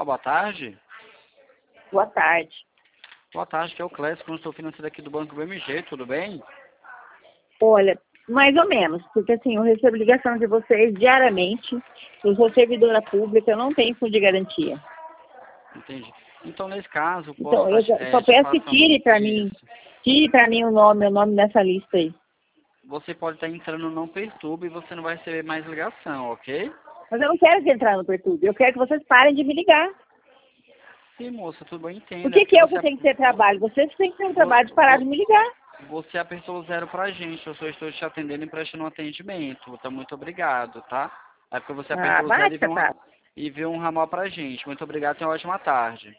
boa tarde. Boa tarde. Boa tarde, que é o Clécio, consultor financeiro aqui do Banco BMG, tudo bem? Olha, mais ou menos, porque assim, eu recebo ligação de vocês diariamente, eu sou servidora pública, eu não tenho fundo de garantia. Entendi. Então, nesse caso, posso Então, eu só te peço que passando tire pra mim o nome dessa lista aí. Você pode estar entrando no Não Perturbe e você não vai receber mais ligação, ok? Mas eu não quero que entrar no Perturbe, eu quero que vocês parem de me ligar. Sim, moça, tudo bem, O entendo. que é o que tem que ter trabalho? Vocês têm que ter um trabalho de parar de me ligar. Você apertou 0 pra gente, eu só estou te atendendo e prestando atendimento. Então, muito obrigado, tá? É porque você Ah, apertou 0 vai te catar. e viu um ramal pra gente. Muito obrigado, tenha uma ótima tarde.